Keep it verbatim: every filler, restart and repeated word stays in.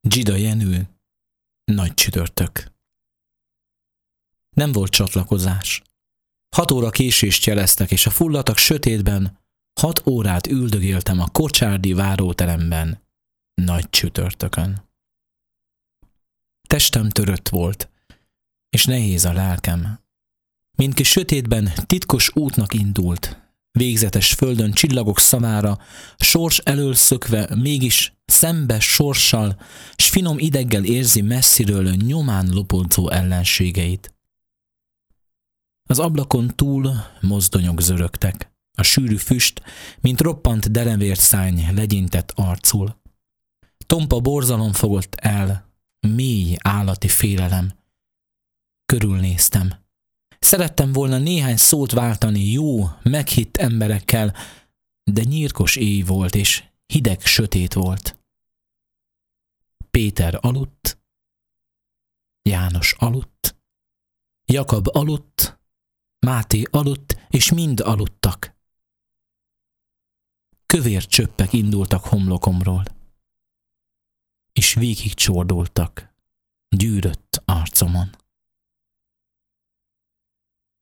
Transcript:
Dzsida Jenő, nagy csütörtök. Nem volt csatlakozás. Hat óra késést jeleztek, és a fulladtak sötétben hat órát üldögéltem a kocsárdi váróteremben, nagy csütörtökön. Testem törött volt, és nehéz a lelkem. Mindki sötétben titkos útnak indult, végzetes földön csillagok szavára, sors elől szökve, mégis szembe sorssal, s finom ideggel érzi messziről nyomán lopódzó ellenségeit. Az ablakon túl mozdonyok zörögtek, a sűrű füst, mint roppant denevért szárny legyintett arcul. Tompa borzalom fogott el, mély állati félelem. Körülnéztem. Szerettem volna néhány szót váltani jó, meghitt emberekkel, de nyírkos éj volt, és hideg sötét volt. Péter aludt, János aludt, Jakab aludt, Máté aludt, és mind aludtak. Kövér csöppek indultak homlokomról, és végig csordultak gyűrött arcomon.